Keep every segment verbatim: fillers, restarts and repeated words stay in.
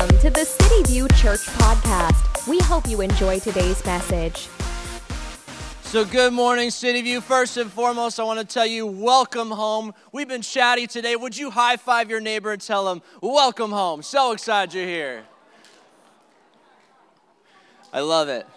Welcome to the City View Church Podcast. We hope you enjoy today's message. So good morning, City View. First and foremost, I want to tell you, welcome home. We've been chatty today. Would you high five your neighbor and tell him, welcome home. So excited you're here. I love it.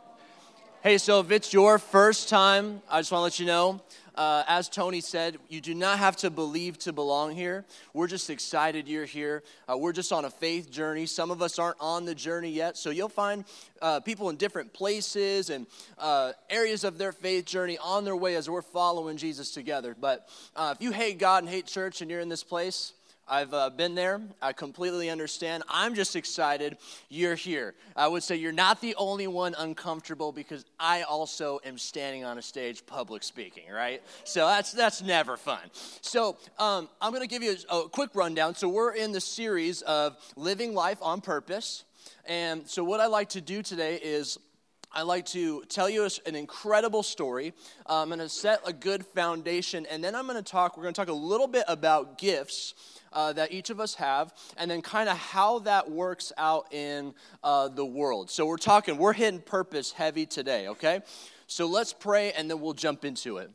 Hey, so if it's your first time, I just want to let you know, uh, as Tony said, you do not have to believe to belong here. We're just excited you're here. Uh, we're just on a faith journey. Some of us aren't on the journey yet, so you'll find uh, people in different places and uh, areas of their faith journey on their way as we're following Jesus together. But uh, if you hate God and hate church and you're in this place, I've uh, been there. I completely understand. I'm just excited you're here. I would say you're not the only one uncomfortable because I also am standing on a stage public speaking, right? So that's that's never fun. So um, I'm going to give you a, a quick rundown. So we're in the series of Living Life on Purpose. And so what I like to do today is I like to tell you an incredible story. I'm going to set a good foundation, and then I'm going to talk, we're going to talk a little bit about gifts Uh, that each of us have, and then kind of how that works out in uh, the world. So we're talking, we're hitting purpose heavy today, okay? So let's pray, and then we'll jump into it.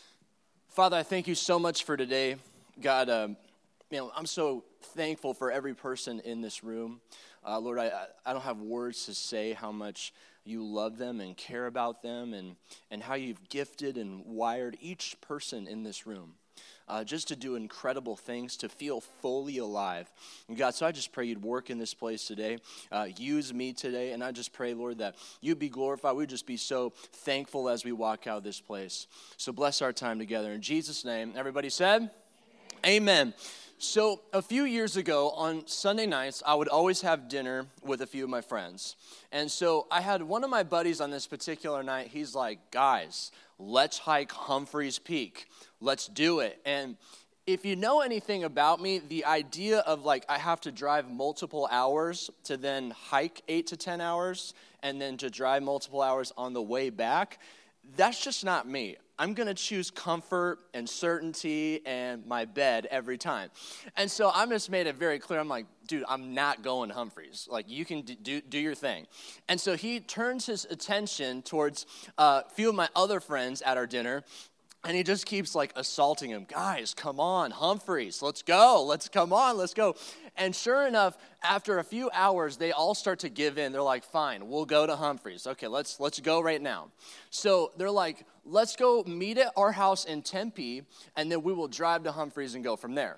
Father, I thank you so much for today. God, um, you know, I'm so thankful for every person in this room. Uh, Lord, I, I don't have words to say how much you love them and care about them, and, and how you've gifted and wired each person in this room. Uh, just to do incredible things, to feel fully alive. And God, so I just pray you'd work in this place today. Uh, use me today. And I just pray, Lord, that you'd be glorified. We'd just be so thankful as we walk out of this place. So bless our time together. In Jesus' name, everybody said, amen. Amen. So a few years ago on Sunday nights, I would always have dinner with a few of my friends. And so I had one of my buddies on this particular night. He's like, guys, let's hike Humphreys Peak. Let's do it. And if you know anything about me, the idea of like I have to drive multiple hours to then hike eight to ten hours and then to drive multiple hours on the way back, that's just not me. I'm going to choose comfort and certainty and my bed every time. And so I just made it very clear. I'm like, dude, I'm not going to Humphreys. Like, you can do do your thing. And so he turns his attention towards uh, a few of my other friends at our dinner, and he just keeps, like, assaulting him. Guys, come on, Humphreys, let's go. Let's come on, let's go. And sure enough, after a few hours, they all start to give in. They're like, fine, we'll go to Humphreys. Okay, let's let's go right now. So they're like, let's go meet at our house in Tempe, and then we will drive to Humphreys and go from there.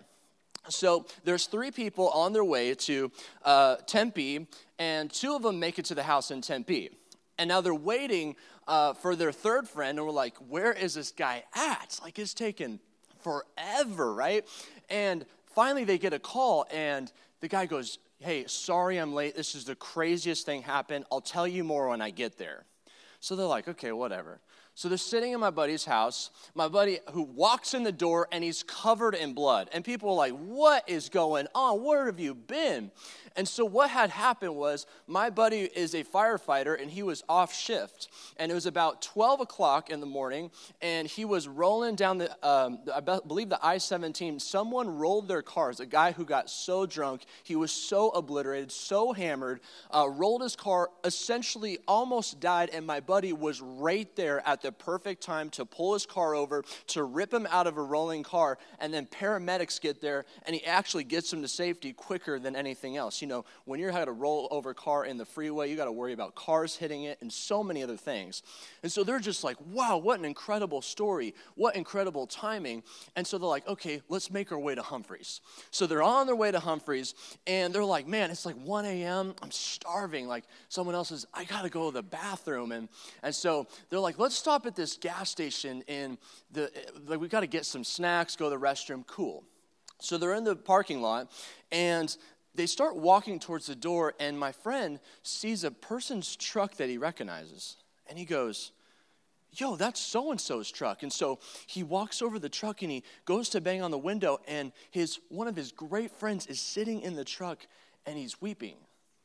So there's three people on their way to uh, Tempe, and two of them make it to the house in Tempe. And now they're waiting uh, for their third friend, and we're like, where is this guy at? Like, it's taken forever, right? And finally they get a call, and the guy goes, hey, sorry I'm late. This is the craziest thing happened. I'll tell you more when I get there. So they're like, okay, whatever. So they're sitting in my buddy's house, my buddy who walks in the door, and he's covered in blood. And people are like, what is going on? Where have you been? And so what had happened was my buddy is a firefighter, and he was off shift. And it was about twelve o'clock in the morning, and he was rolling down the, um, I believe the I seventeen. Someone rolled their cars, a guy who got so drunk, he was so obliterated, so hammered, uh, rolled his car, essentially almost died, and my buddy was right there at the perfect time to pull his car over, to rip him out of a rolling car, and then paramedics get there, and he actually gets him to safety quicker than anything else. You know, when you're having a roll over car in the freeway, you got to worry about cars hitting it and so many other things. And so they're just like, wow, what an incredible story. What incredible timing. And so they're like, okay, let's make our way to Humphreys. So they're on their way to Humphreys, and they're like, man, it's like one a.m. I'm starving. Like, someone else says, I got to go to the bathroom. And, and so they're like, let's stop at this gas station in the, like, we got to get some snacks, go to the restroom. Cool. So they're in the parking lot, and they start walking towards the door, and my friend sees a person's truck that he recognizes. And he goes, yo, that's so-and-so's truck. And so he walks over the truck, and he goes to bang on the window, and his one of his great friends is sitting in the truck, and he's weeping.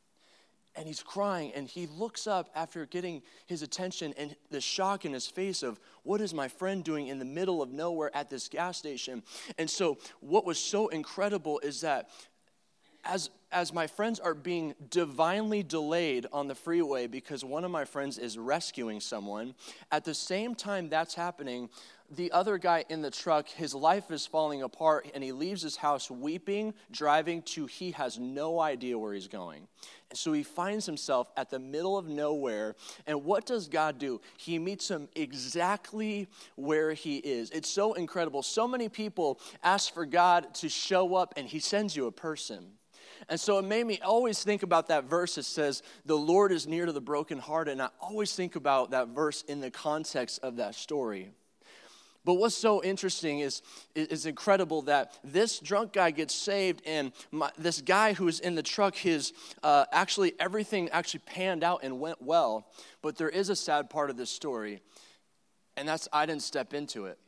And he's crying, and he looks up after getting his attention, and the shock in his face of, what is my friend doing in the middle of nowhere at this gas station? And so what was so incredible is that as as my friends are being divinely delayed on the freeway because one of my friends is rescuing someone, at the same time that's happening, the other guy in the truck, his life is falling apart, and he leaves his house weeping, driving to he has no idea where he's going. And so he finds himself at the middle of nowhere, and what does God do? He meets him exactly where he is. It's so incredible. So many people ask for God to show up, and he sends you a person. And so it made me always think about that verse that says, the Lord is near to the brokenhearted, and I always think about that verse in the context of that story. But what's so interesting is, is incredible that this drunk guy gets saved, and my, this guy who is in the truck, his uh, actually everything actually panned out and went well. But there is a sad part of this story, and that's I didn't step into it.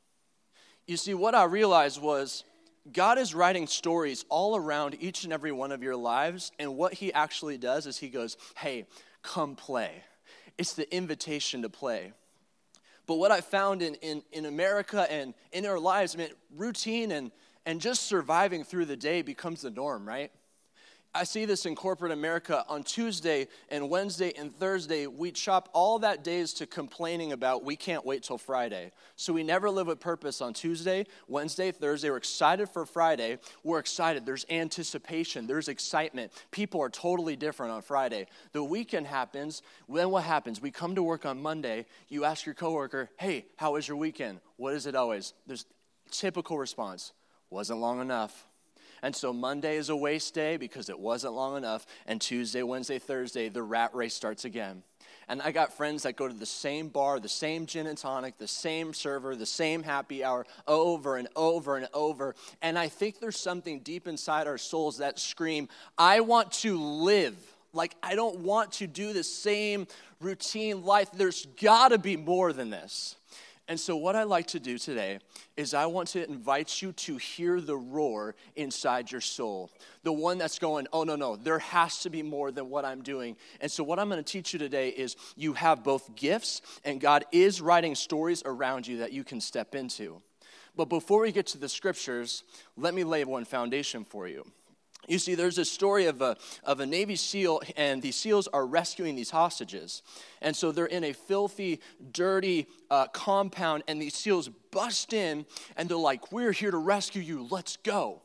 You see, what I realized was God is writing stories all around each and every one of your lives, and what he actually does is he goes, hey, come play. It's the invitation to play. But what I found in, in, in America and in our lives, I mean, routine and, and just surviving through the day becomes the norm, right? I see this in corporate America. On Tuesday and Wednesday and Thursday, we chop all that days to complaining about we can't wait till Friday. So we never live with purpose on Tuesday, Wednesday, Thursday. We're excited for Friday. We're excited. There's anticipation. There's excitement. People are totally different on Friday. The weekend happens. Then what happens? We come to work on Monday. You ask your coworker, hey, how was your weekend? What is it always? There's typical response, wasn't long enough. And so Monday is a waste day because it wasn't long enough. And Tuesday, Wednesday, Thursday, the rat race starts again. And I got friends that go to the same bar, the same gin and tonic, the same server, the same happy hour over and over and over. And I think there's something deep inside our souls that scream, I want to live. Like, I don't want to do the same routine life. There's got to be more than this. And so what I like to do today is I want to invite you to hear the roar inside your soul. The one that's going, oh, no, no, there has to be more than what I'm doing. And so what I'm going to teach you today is you have both gifts, and God is writing stories around you that you can step into. But before we get to the scriptures, let me lay one foundation for you. You see, there's a story of a of a Navy SEAL, and these SEALs are rescuing these hostages. And so they're in a filthy, dirty uh, compound, and these SEALs bust in, and they're like, we're here to rescue you, let's go.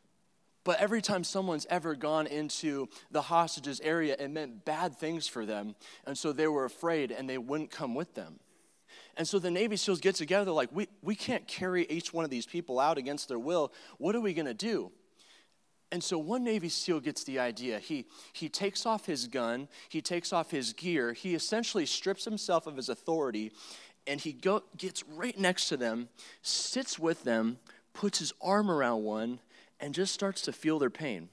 But every time someone's ever gone into the hostages area, it meant bad things for them, and so they were afraid, and they wouldn't come with them. And so the Navy SEALs get together, like, we, we can't carry each one of these people out against their will. What are we going to do? And so one Navy SEAL gets the idea. He he takes off his gun, he takes off his gear, he essentially strips himself of his authority, and he go, gets right next to them, sits with them, puts his arm around one, and just starts to feel their pain.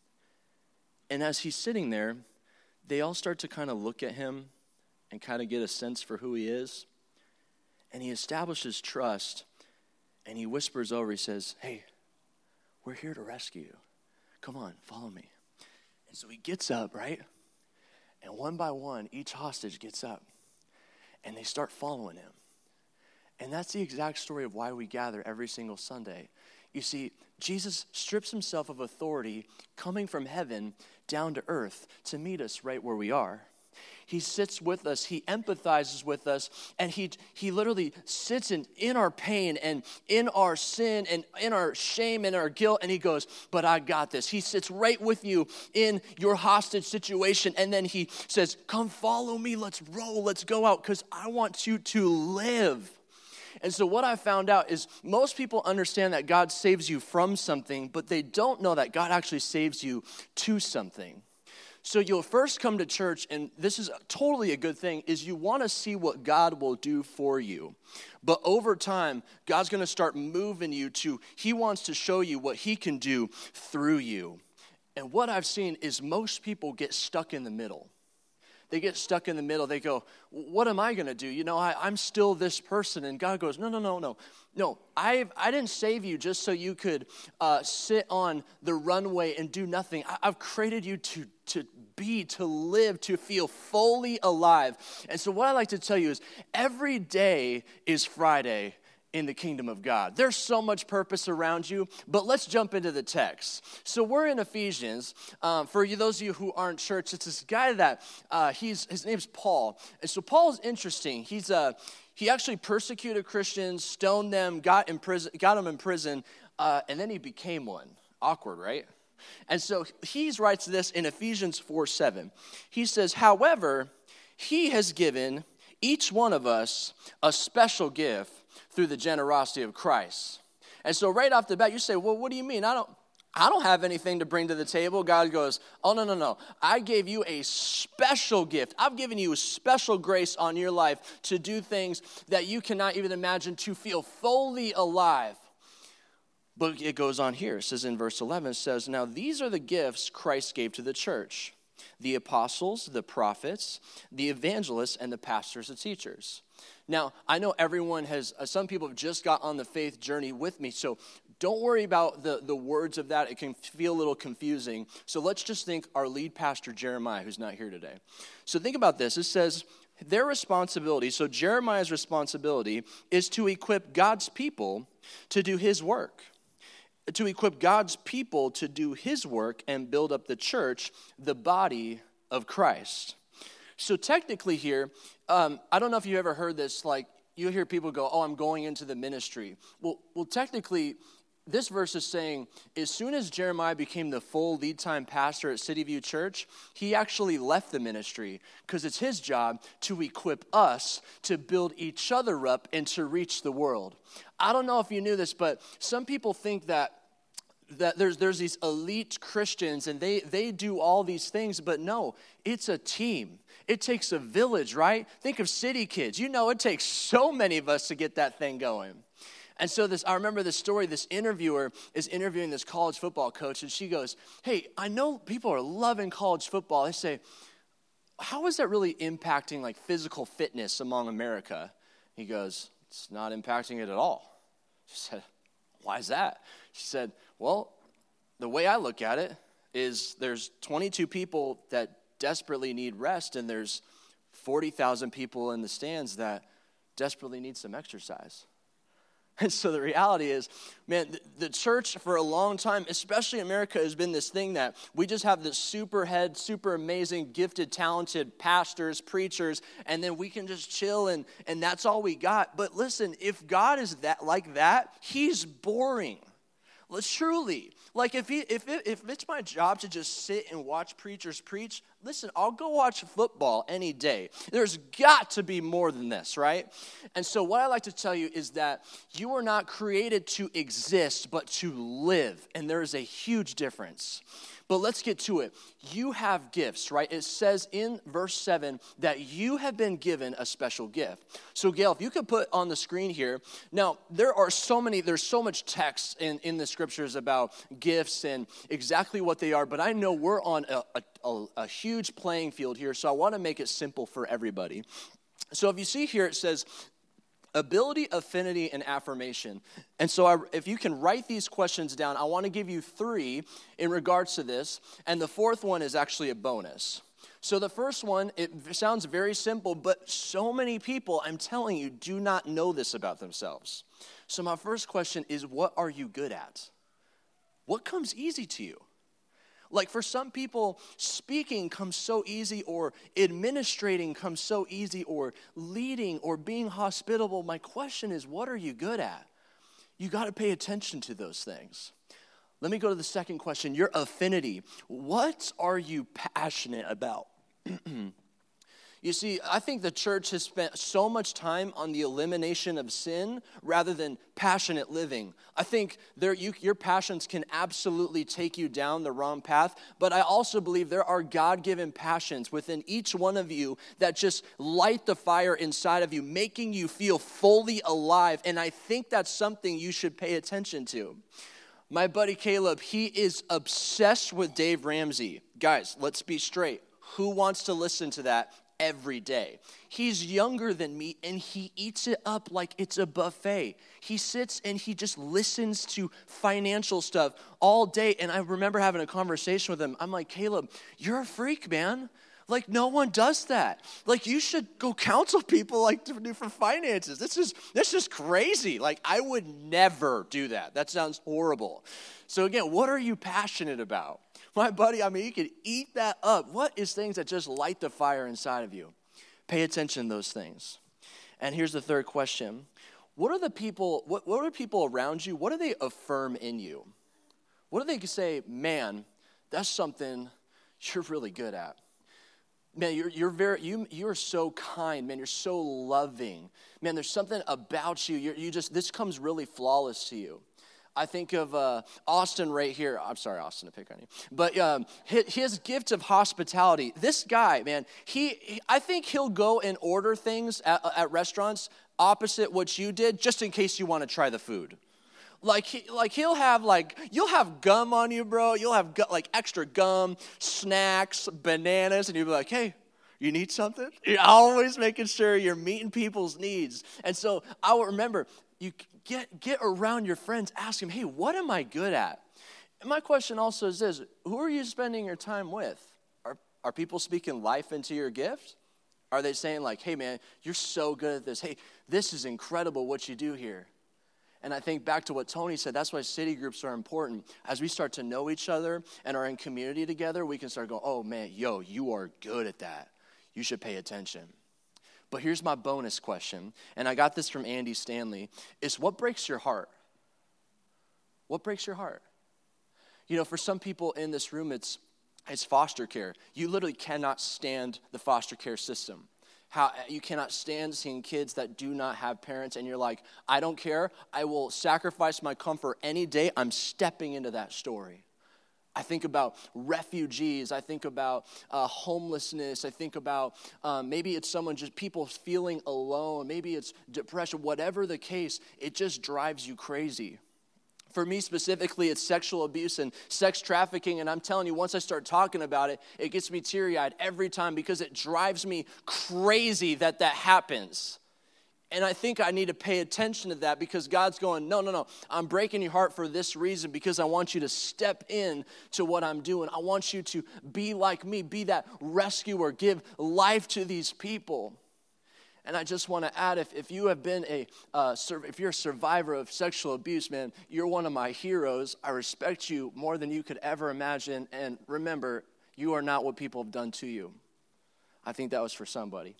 And as he's sitting there, they all start to kind of look at him and kind of get a sense for who he is. And he establishes trust, and he whispers over, he says, hey, we're here to rescue you. Come on, follow me. And so he gets up, right? And one by one, each hostage gets up. And they start following him. And that's the exact story of why we gather every single Sunday. You see, Jesus strips himself of authority coming from heaven down to earth to meet us right where we are. He sits with us, he empathizes with us, and he he literally sits in, in our pain and in our sin and in our shame and our guilt, and he goes, but I got this. He sits right with you in your hostage situation, and then he says, come follow me, let's roll, let's go out, because I want you to live. And so what I found out is most people understand that God saves you from something, but they don't know that God actually saves you to something. So you'll first come to church, and this is totally a good thing, is you want to see what God will do for you. But over time, God's going to start moving you to, he wants to show you what he can do through you. And what I've seen is most people get stuck in the middle. They get stuck in the middle. They go, what am I going to do? You know, I, I'm still this person. And God goes, no, no, no, no. No, I I didn't save you just so you could uh, sit on the runway and do nothing. I, I've created you to, to be, to live, to feel fully alive. And so what I like to tell you is every day is Friday in the kingdom of God. There's so much purpose around you, but let's jump into the text. So we're in Ephesians. Um, for you, those of you who aren't church, it's this guy that, uh, he's his name's Paul. And so Paul is interesting. He's uh, he actually persecuted Christians, stoned them, got in prison, got them in prison, uh, and then he became one. Awkward, right? And so he writes this in Ephesians four seven. He says, however, he has given each one of us a special gift through the generosity of Christ. And so right off the bat, you say, well, what do you mean? I don't I don't have anything to bring to the table. God goes, oh, no, no, no. I gave you a special gift. I've given you a special grace on your life to do things that you cannot even imagine, to feel fully alive. But it goes on here. It says in verse eleven, it says, now these are the gifts Christ gave to the church: the apostles, the prophets, the evangelists, and the pastors and teachers. Now, I know everyone has, uh, some people have just got on the faith journey with me, so don't worry about the, the words of that. It can feel a little confusing. So let's just think our lead pastor, Jeremiah, who's not here today. So think about this. It says their responsibility, so Jeremiah's responsibility is to equip God's people to do his work. To equip God's people to do his work and build up the church, the body of Christ. So technically here, um, I don't know if you ever heard this, like you hear people go, oh, I'm going into the ministry. Well, well, technically, this verse is saying, as soon as Jeremiah became the full lead time pastor at City View Church, he actually left the ministry because it's his job to equip us to build each other up and to reach the world. I don't know if you knew this, but some people think that that there's there's these elite Christians and they they do all these things, but no, it's a team. It takes a village, right? Think of City Kids. You know, it takes so many of us to get that thing going. And so this, I remember this story, this interviewer is interviewing this college football coach, and she goes, hey, I know people are loving college football. They say, how is that really impacting like physical fitness among America? He goes, it's not impacting it at all. She said, why is that? She said, well, the way I look at it is there's twenty-two people that desperately need rest, and there's forty thousand people in the stands that desperately need some exercise. And so the reality is, man, the, the church for a long time, especially in America, has been this thing that we just have this super head, super amazing, gifted, talented pastors, preachers, and then we can just chill and, and that's all we got. But listen, if God is that like that, he's boring. Truly, like if he, if it, if it's my job to just sit and watch preachers preach, listen, I'll go watch football any day. There's got to be more than this, right? And so what I like to tell you is that you are not created to exist, but to live, and there is a huge difference. But let's get to it. You have gifts, right? It says in verse seven that you have been given a special gift. So Gail, if you could put on the screen here. Now, there are so many, there's so much text in, in the scriptures about gifts and exactly what they are, but I know we're on a, a, a huge playing field here, so I want to make it simple for everybody. So if you see here, it says ability, affinity, and affirmation. And so I, if you can write these questions down, I want to give you three in regards to this. And the fourth one is actually a bonus. So the first one, it sounds very simple, but so many people, I'm telling you, do not know this about themselves. So my first question is, what are you good at? What comes easy to you? Like for some people, speaking comes so easy, or administrating comes so easy, or leading or being hospitable. My question is, what are you good at? You got to pay attention to those things. Let me go to the second question, your affinity. What are you passionate about? You see, I think the church has spent so much time on the elimination of sin rather than passionate living. I think there, you, your passions can absolutely take you down the wrong path, but I also believe there are God-given passions within each one of you that just light the fire inside of you, making you feel fully alive, and I think that's something you should pay attention to. My buddy Caleb, he is obsessed with Dave Ramsey. Guys, let's be straight. Who wants to listen to that every day? He's younger than me, and he eats it up like it's a buffet. He sits and he just listens to financial stuff all day, and I remember having a conversation with him. I'm like, Caleb, you're a freak, man. Like, no one does that. Like, you should go counsel people like to do for finances. This is this is crazy. Like, I would never do that. That sounds horrible. So again, what are you passionate about? My buddy, I mean, you could eat that up. What is things that just light the fire inside of you? Pay attention to those things. And here's the third question. What are the people, what, what are people around you, what do they affirm in you? What do they say, man, that's something you're really good at? Man, you're you're very you you're so kind, man. You're so loving, man. There's something about you. You you just this comes really flawless to you. I think of uh, Austin right here. I'm sorry, Austin, to pick on you, but um, his, his gift of hospitality. This guy, man, he, he I think he'll go and order things at, at restaurants opposite what you did, just in case you want to try the food. Like, he, like he'll have, like, you'll have gum on you, bro. You'll have, gu- like, extra gum, snacks, bananas, and you'll be like, hey, you need something? You're always making sure you're meeting people's needs. And so I will remember, you get, get around your friends, ask them, hey, what am I good at? And my question also is this, who are you spending your time with? Are, are people speaking life into your gift? Are they saying, like, hey, man, you're so good at this. Hey, this is incredible what you do here. And I think back to what Tony said, that's why city groups are important. As we start to know each other and are in community together, we can start going, oh man, yo, you are good at that. You should pay attention. But here's my bonus question, and I got this from Andy Stanley, is what breaks your heart? What breaks your heart? You know, for some people in this room, it's it's foster care. You literally cannot stand the foster care system. How you cannot stand seeing kids that do not have parents, and you're like, I don't care. I will sacrifice my comfort any day. I'm stepping into that story. I think about refugees. I think about uh, homelessness. I think about um, maybe it's someone, just people feeling alone. Maybe it's depression. Whatever the case, it just drives you crazy. For me specifically, it's sexual abuse and sex trafficking, and I'm telling you, once I start talking about it, it gets me teary-eyed every time because it drives me crazy that that happens. And I think I need to pay attention to that because God's going, no, no, no, I'm breaking your heart for this reason because I want you to step in to what I'm doing. I want you to be like me, be that rescuer, give life to these people. And I just want to add, if, if you have been a, uh, sur- if you're a survivor of sexual abuse, man, you're one of my heroes. I respect you more than you could ever imagine. And remember, you are not what people have done to you. I think that was for somebody.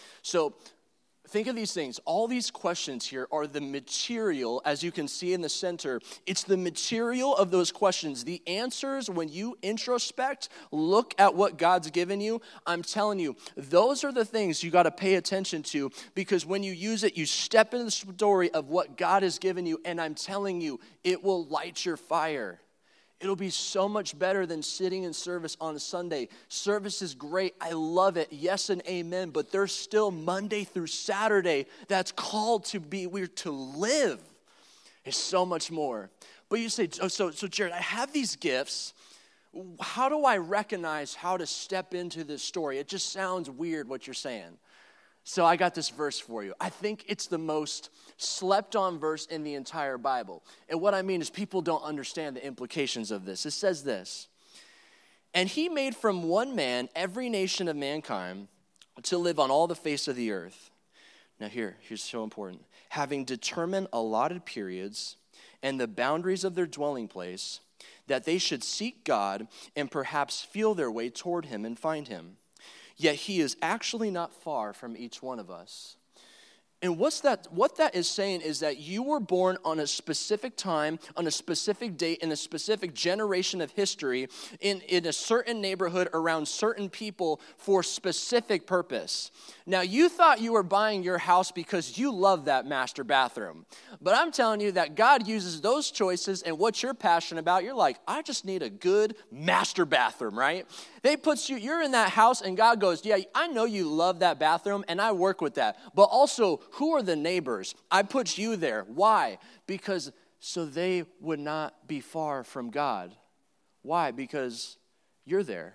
So think of these things. All these questions here are the material, as you can see in the center. It's the material of those questions. The answers, when you introspect, look at what God's given you, I'm telling you, those are the things you got to pay attention to, because when you use it, you step into the story of what God has given you, and I'm telling you, it will light your fire. It'll be so much better than sitting in service on a Sunday. Service is great. I love it. Yes and amen. But there's still Monday through Saturday that's called to be, we're to live. It's so much more. But you say, oh, so, so Jared, I have these gifts. How do I recognize how to step into this story? It just sounds weird what you're saying. So I got this verse for you. I think it's the most slept on verse in the entire Bible. And what I mean is people don't understand the implications of this. It says this, and he made from one man every nation of mankind to live on all the face of the earth. Now here, here's so important. Having determined allotted periods and the boundaries of their dwelling place, that they should seek God and perhaps feel their way toward him and find him. Yet he is actually not far from each one of us. And what's that? What that is saying is that you were born on a specific time, on a specific date, in a specific generation of history, in, in a certain neighborhood around certain people for specific purpose. Now, you thought you were buying your house because you love that master bathroom. But I'm telling you that God uses those choices and what you're passionate about. You're like, I just need a good master bathroom, right? They put you, you're in that house and God goes, yeah, I know you love that bathroom and I work with that. But also, who are the neighbors? I put you there. Why? Because so they would not be far from God. Why? Because you're there.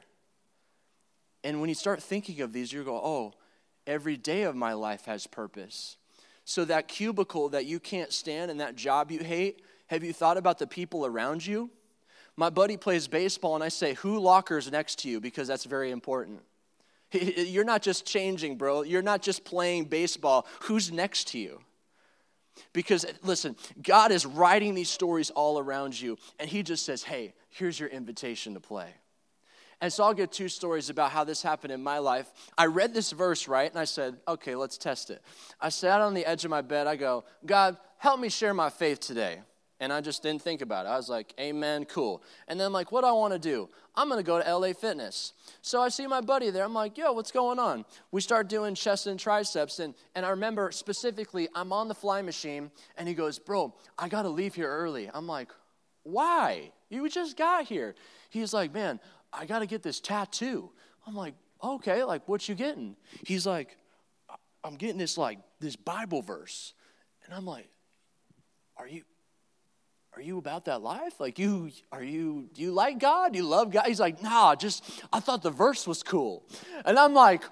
And when you start thinking of these, you go, oh, every day of my life has purpose. So that cubicle that you can't stand and that job you hate, have you thought about the people around you? My buddy plays baseball and I say, who lockers next to you? Because that's very important. You're not just changing, bro. You're not just playing baseball. Who's next to you? Because, listen, God is writing these stories all around you, and he just says, hey, here's your invitation to play. And so I'll give two stories about how this happened in my life. I read this verse, right, and I said, okay, let's test it. I sat on the edge of my bed. I go, God, help me share my faith today. And I just didn't think about it. I was like, amen, cool. And then I'm like, what do I want to do? I'm going to go to L A Fitness. So I see my buddy there. I'm like, yo, what's going on? We start doing chest and triceps. And, and I remember specifically, I'm on the fly machine. And he goes, bro, I got to leave here early. I'm like, why? You just got here. He's like, man, I got to get this tattoo. I'm like, okay, like, what you getting? He's like, I'm getting this, like, this Bible verse. And I'm like, are you... Are you about that life? Like, you, are you, do you like God? Do you love God? He's like, nah, just, I thought the verse was cool. And I'm like,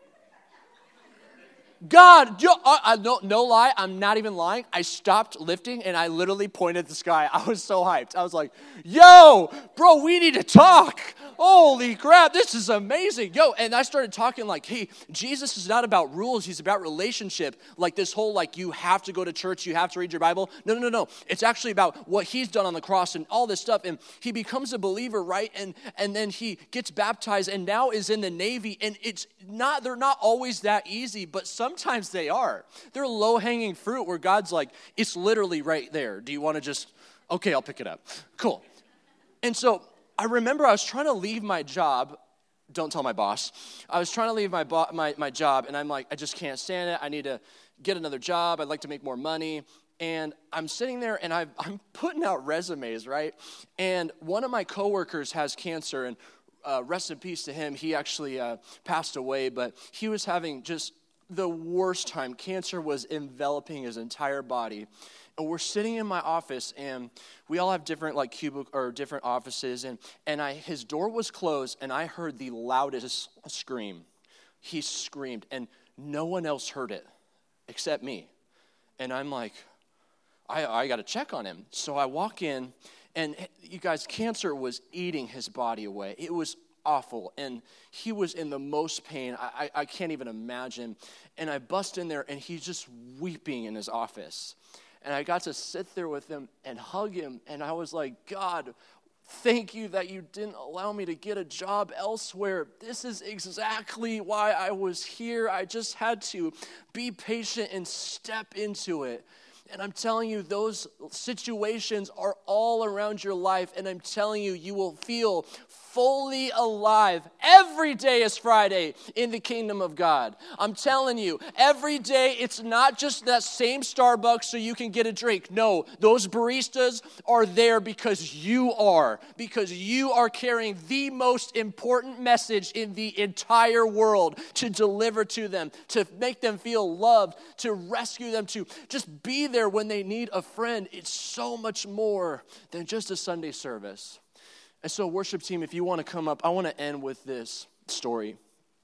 God, you, I, I, no, no lie, I'm not even lying. I stopped lifting and I literally pointed at the sky. I was so hyped. I was like, yo, bro, we need to talk. Holy crap, this is amazing. Yo, and I started talking like, hey, Jesus is not about rules. He's about relationship. Like this whole, like, you have to go to church, you have to read your Bible. No, no, no, no. It's actually about what he's done on the cross and all this stuff. And he becomes a believer, right? And and then he gets baptized and now is in the Navy. And it's not, they're not always that easy, but sometimes they are. They're low-hanging fruit where God's like, it's literally right there. Do you want to just, okay, I'll pick it up. Cool. And so I remember I was trying to leave my job. Don't tell my boss. I was trying to leave my, bo- my my job, and I'm like, I just can't stand it. I need to get another job. I'd like to make more money. And I'm sitting there, and I've, I'm putting out resumes, right? And one of my coworkers has cancer, and uh, rest in peace to him. He actually uh, passed away, but he was having just the worst time. Cancer was enveloping his entire body. And we're sitting in my office, and we all have different like cubic or different offices, and and I his door was closed, and I heard the loudest scream. He screamed, and no one else heard it except me. And I'm like, I I got to check on him. So I walk in, and you guys, cancer was eating his body away. It was awful, and he was in the most pain. I, I I can't even imagine. And I bust in there, and he's just weeping in his office. And I got to sit there with him and hug him. And I was like, God, thank you that you didn't allow me to get a job elsewhere. This is exactly why I was here. I just had to be patient and step into it. And I'm telling you, those situations are all around your life. And I'm telling you, you will feel fully alive. Every day is Friday in the kingdom of God. I'm telling you, every day it's not just that same Starbucks so you can get a drink. No, those baristas are there because you are. Because you are carrying the most important message in the entire world to deliver to them, to make them feel loved, to rescue them, to just be there when they need a friend. It's so much more than just a Sunday service. And so, worship team, if you want to come up, I want to end with this story.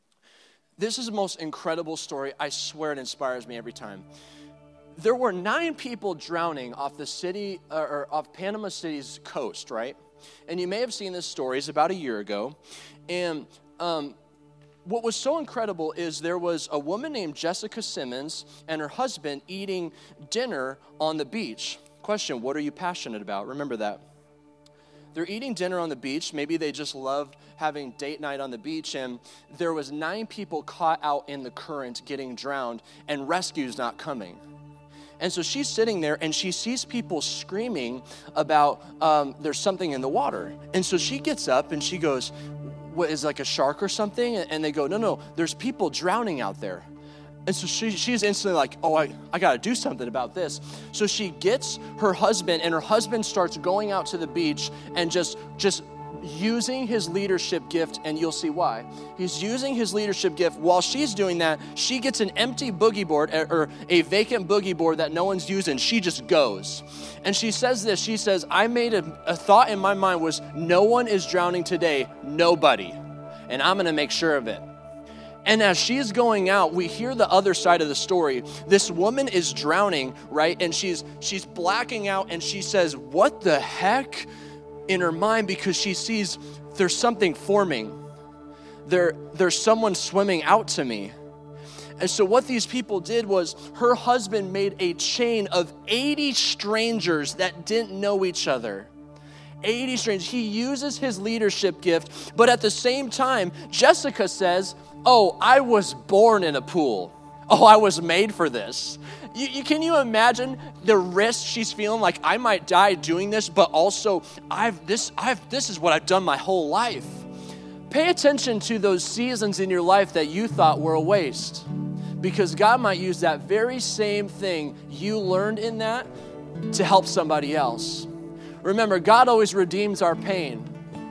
This is the most incredible story. I swear it inspires me every time. There were nine people drowning off the city, uh, or off Panama City's coast, right? And you may have seen this story. It's about a year ago. And um, what was so incredible is there was a woman named Jessica Simmons and her husband eating dinner on the beach. Question, what are you passionate about? Remember that. They're eating dinner on the beach. Maybe they just loved having date night on the beach. And there was nine people caught out in the current getting drowned, and rescue's not coming. And so she's sitting there, and she sees people screaming about um, there's something in the water. And so she gets up, and she goes, what, is like a shark or something? And they go, no, no, there's people drowning out there. And so she, she's instantly like, oh, I, I got to do something about this. So she gets her husband, and her husband starts going out to the beach and just, just using his leadership gift, and you'll see why. He's using his leadership gift. While she's doing that, she gets an empty boogie board, or a vacant boogie board that no one's using. She just goes. And she says this. She says, I made a, a thought in my mind was, no one is drowning today, nobody. And I'm going to make sure of it. And as she's going out, we hear the other side of the story. This woman is drowning, right? And she's she's blacking out, and she says, what the heck? In her mind, because she sees there's something forming. there, there's someone swimming out to me. And so what these people did was her husband made a chain of eighty strangers that didn't know each other. eighty strangers. He uses his leadership gift, but at the same time, Jessica says, oh, I was born in a pool. Oh, I was made for this. You, you, can you imagine the risk she's feeling? Like, I might die doing this, but also I've this I've this is what I've done my whole life. Pay attention to those seasons in your life that you thought were a waste, because God might use that very same thing you learned in that to help somebody else. Remember, God always redeems our pain.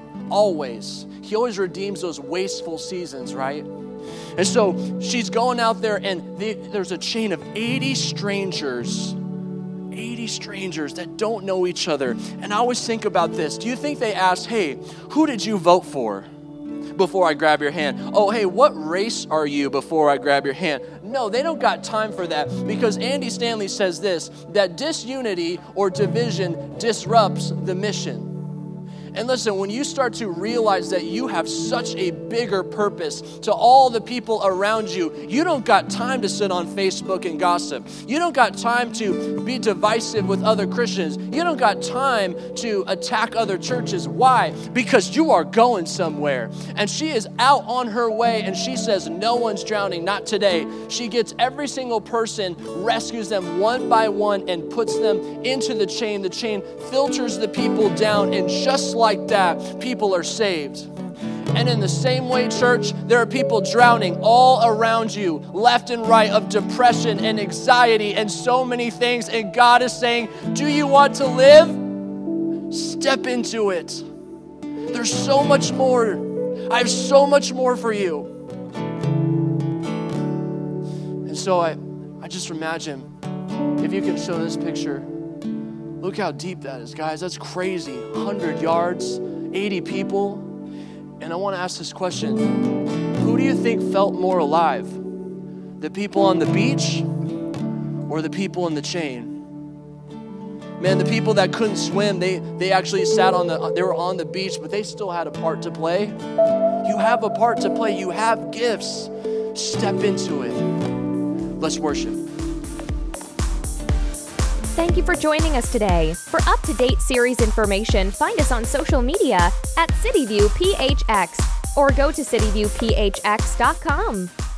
Always. He always redeems those wasteful seasons, right? And so she's going out there, and the, there's a chain of eighty strangers, eighty strangers that don't know each other. And I always think about this. Do you think they asked, hey, who did you vote for before I grab your hand? Oh, hey, what race are you before I grab your hand? No, they don't got time for that, because Andy Stanley says this, that disunity or division disrupts the mission. And listen, when you start to realize that you have such a bigger purpose to all the people around you, you don't got time to sit on Facebook and gossip. You don't got time to be divisive with other Christians. You don't got time to attack other churches. Why? Because you are going somewhere. And she is out on her way, and she says, no one's drowning, not today. She gets every single person, rescues them one by one, and puts them into the chain. The chain filters the people down, and just like that, people are saved. And in the same way, church, there are people drowning all around you, left and right, of depression and anxiety and so many things. And God is saying, do you want to live? Step into it. There's so much more. I have so much more for you. And so I, I just imagine, if you can show this picture, look how deep that is, guys. That's crazy. one hundred yards, eighty people. And I want to ask this question. Who do you think felt more alive? The people on the beach or the people in the chain? Man, the people that couldn't swim, they, they actually sat on the, they were on the beach, but they still had a part to play. You have a part to play. You have gifts. Step into it. Let's worship. Thank you for joining us today. For up-to-date series information, find us on social media at CityView P H X or go to city view p h x dot com.